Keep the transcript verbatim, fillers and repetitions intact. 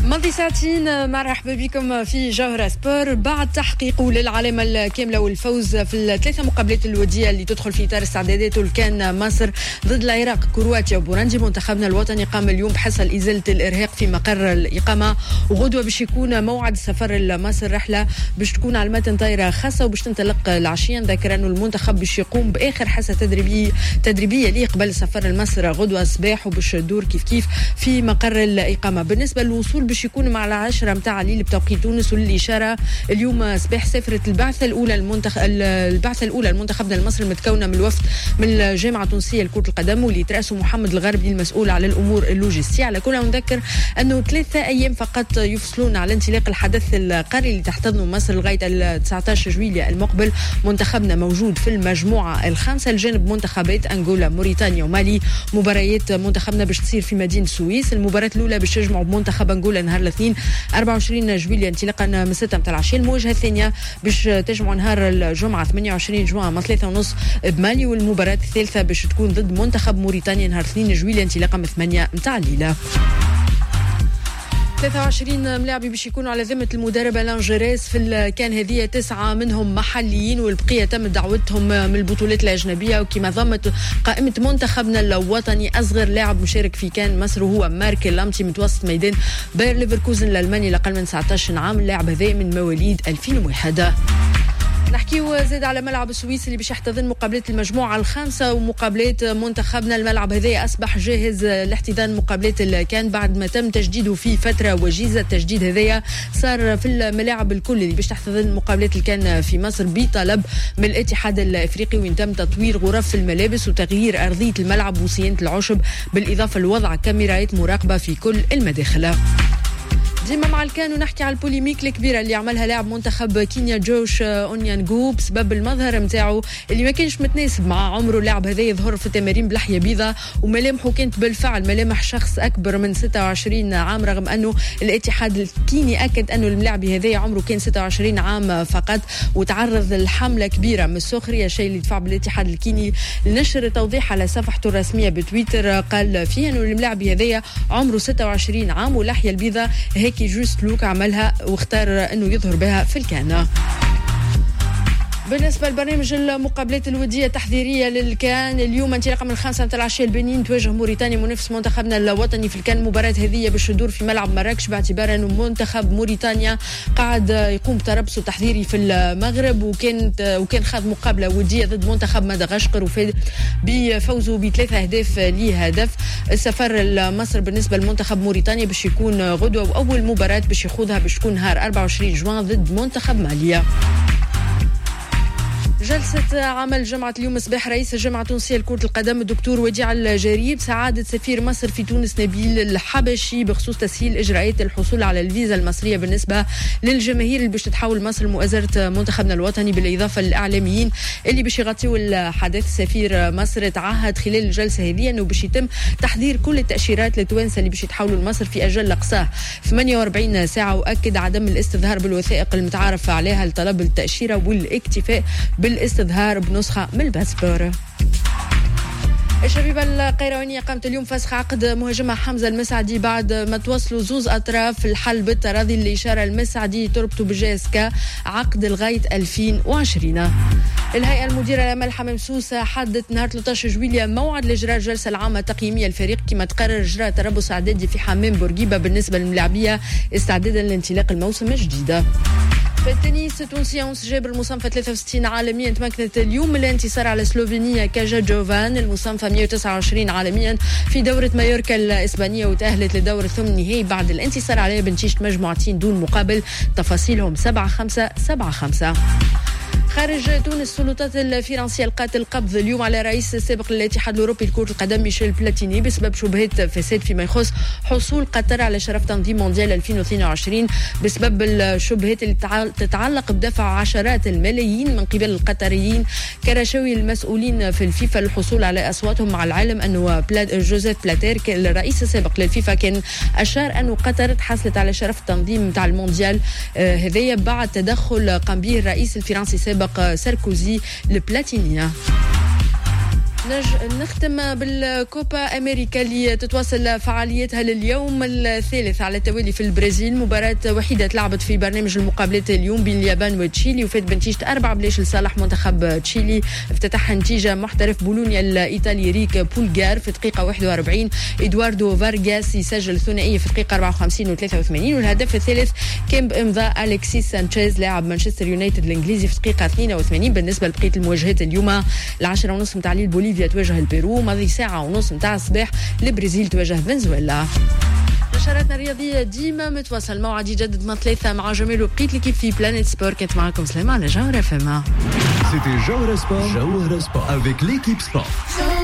ماضي ساعتين مرحبا بكم في جوهرة سبور. بعد تحقيق للعلامة الكاملة والفوز في الثلاثة مقابلات الودية اللي تدخل في إطار استعداداته لكان مصر ضد العراق كرواتيا وبوروندي، منتخبنا الوطني قام اليوم بحصل إزالة الإرهاق في مقر الإقامة، وغدوة باش يكون موعد السفر لمصر، رحلة باش تكون على المتن طايرة خاصة وباش تنطلق العشية. نذكر أنه المنتخب باش يقوم بآخر حصة تدريبية تدريبية ليه قبل السفر لمصر غدوة صباح، وباش تدور كيف كيف في مقر الإقامة. بالنسبة للوصول باش يكون مع العشرة متاع الليل بتوقيت تونس، والإشارة اليوم صباح سافرت البعثة الأولى المنتخب البعثة الأولى المنتخبنا المصري المتكونة من الوفد من الجامعة التونسية لكرة القدم واللي ترأسه محمد الغربي المسؤول على الأمور اللوجستية. على كل نذكر أنه ثلاثة أيام فقط يفصلون على انطلاق الحدث القاري اللي تحتضنه مصر لغاية تسعة عشر جويلية المقبل. منتخبنا موجود في المجموعة الخامسة لجانب منتخبات أنغولا موريتانيا ومالي. مباريات منتخبنا باش تصير في مدينة السويس. المباراة الأولى باش تجمعوا بمنتخب أنغولا نهار الاثنين أربعة وعشرين جويلية انطلاقا من ستة متاع العشية. المواجهة الثانية باش تجمع نهار الجمعة ثمانية وعشرين جوان من ثلاثة ونص بمالي. والمباراة الثالثة باش تكون ضد منتخب موريتانيا نهار اثنين جويلية انطلاقا من ثمانية متاع الليلة. ثلاثة وعشرين ملاعبي باش يكونوا على ذمة المدرب ألان جيريز في كان هذه تسعة منهم محليين والبقية تم دعوتهم من البطولات الأجنبية. وكما ضمت قائمة منتخبنا الوطني أصغر لاعب مشارك في كان مصر وهو ماركل لامتي متوسط ميدان باير ليفركوزن الألماني لأقل من تسعة عشر عام. اللاعب هذا من مواليد ألفين وواحد. نحكيو زاد على ملعب السويس اللي باش يحتضن مقابلات المجموعة الخامسة ومقابلات منتخبنا. الملعب هذا أصبح جاهز لاحتضان مقابلات الكان بعد ما تم تجديده في فترة وجيزة. التجديد هذايا صار في الملاعب الكل اللي باش تحتضن مقابلات الكان في مصر بطلب من الاتحاد الافريقي، وين تم تطوير غرف الملابس وتغيير أرضية الملعب وصيانة العشب، بالإضافة لوضع كاميرات مراقبة في كل المداخل. ديما مع الكان ونحكي على البوليميك الكبيره اللي عملها لاعب منتخب كينيا جوش اونيانغو بسبب المظهر نتاعو اللي ما كانش متناسب مع عمره. اللاعب هذا يظهر في التمارين بلحيه بيضاء وملامحه كانت بالفعل ملامح شخص اكبر من ستة وعشرين عام، رغم انه الاتحاد الكيني اكد انه الملاعب هذا عمره كان ستة وعشرين عام فقط، وتعرض لحمله كبيره من السخريه، شيء اللي دفع بالاتحاد الكيني لنشر توضيح على صفحته الرسميه بتويتر قال فيه انه الملاعب هذا عمره ستة وعشرين عام واللحيه البيضاء هيك جوست لوك عملها واختار انه يظهر بها في الكان. بالنسبة لبرنامج المقابلات الودية التحضيرية للكان اليوم انطلاقا من خمسة متاع العشية البنين تواجه موريتانيا منافس منتخبنا الوطني في الكان. المباراة هذه باش تدور في ملعب مراكش باعتبار انه منتخب موريتانيا قاعد يقوم بتربصه التحضيري في المغرب، وكانت وكان خاض مقابلة ودية ضد منتخب مدغشقر وفاز بفوزه بثلاثة اهداف لهدف. السفر لمصر بالنسبة لمنتخب موريتانيا باش يكون غدوة، واول مباراة باش يخوضها باش تكون نهار أربعة وعشرين جوان ضد منتخب ماليا. جلسة عمل جمعة اليوم صباح رئيس الجامعة التونسية لكرة القدم الدكتور وديع الجريب بسعادة سفير مصر في تونس نبيل الحبشي بخصوص تسهيل إجراءات الحصول على الفيزا المصرية بالنسبة للجماهير اللي باش تتحول مصر لمؤازرة منتخبنا الوطني، بالإضافة للإعلاميين اللي باش يغطيوا الحدث. سفير مصر تعهد خلال الجلسة هذه أنه باش يتم تحضير كل التأشيرات للتوانسة اللي باش يتحولوا لمصر في أجل أقصاه ثمانية وأربعين ساعة، وأكد عدم الاستظهار بالوثائق المتعارف عليها لطلب التأشيرة والاكتفاء بالاستظهار بنسخة من الباسبور. الشبيبة القيروانية قامت اليوم فسخ عقد مهاجمها حمزة المسعدي بعد ما توصلوا زوز أطراف الحل بالتراضي. اللي إشارة المسعدي تربطوا بجاسكا عقد لغاية ألفين وعشرين. الهيئة المديرة لأمل حمام سوسة حددت نهار ثلاثة عشر جويلية موعد لإجراء الجلسة العامة التقييمية الفريق، كما تقرر إجراء تربص إعدادي في حمام بورقيبة بالنسبة للملاعبية استعدادا لانطلاق الموسم الجديد. في التنس التونسية أنس جابر المصنفة ثلاثة وستين عالميا تمكنت اليوم من الانتصار على سلوفينيا كاجا جوفان المصنفة مئة وتسعة وعشرين عالميا في دورة مايوركا الإسبانية، وتأهلت لدور الثمن النهائي بعد الانتصار عليها بنتيجة مجموعتين دون مقابل. تفاصيلهم سبعة خمسة سبعة خمسة. خارج تونس السلطات الفرنسية لقات القبض اليوم على رئيس السابق للاتحاد الأوروبي لكرة القدم ميشيل بلاتيني بسبب شبهات فساد فيما يخص حصول قطر على شرف تنظيم مونديال ألفين واثنين وعشرين، بسبب الشبهات اللي تتعلق بدفع عشرات الملايين من قبل القطريين كرشاوي المسؤولين في الفيفا للحصول على أصواتهم، مع العلم أنه جوزيف بلاتير الرئيس السابق للفيفا كان أشار أنه قطر تحصلت على شرف التنظيم متاع المونديال هذايا بعد تدخل قام به الرئيس الفرنسي السابق ساركوزي لبلاتينيا. نج... نختم بالكوبا أمريكا اللي تتواصل فعاليتها لليوم الثالث على التوالي في البرازيل. مباراة وحيدة تلعبت في برنامج المقابلات اليوم بين اليابان وتشيلي وفات بنتيجة أربعة بلاش لصالح منتخب تشيلي. افتتح نتيجة محترف بولونيا الإيطالي ريك بولغار في دقيقة واحد وأربعين. إدواردو فارغاس يسجل ثنائية في دقيقة أربعة وخمسين وثلاثة وثمانين. والهدف الثالث كان بإمضاء أليكسيس سانشيز لاعب مانشستر يونايتد الإنجليزي في دقيقة اثنين وثمانين. بالنسبة لبقية المواجهات اليوم العشرة ونصف متاع الليل بوليفيا تواجه البيرو. ماضي ساعة ونص متاع الصباح البرازيل تواجه فنزويلا. نشراتنا الرياضية ديما متواصل. موعد يجدد من ثلاثة مع جميل وبقيت لكيف في بلانيت سبور. كانت معكم سلامة على جوهرة فما. C'était Jawhara Sport. Jawhara Sport avec l'équipe sport.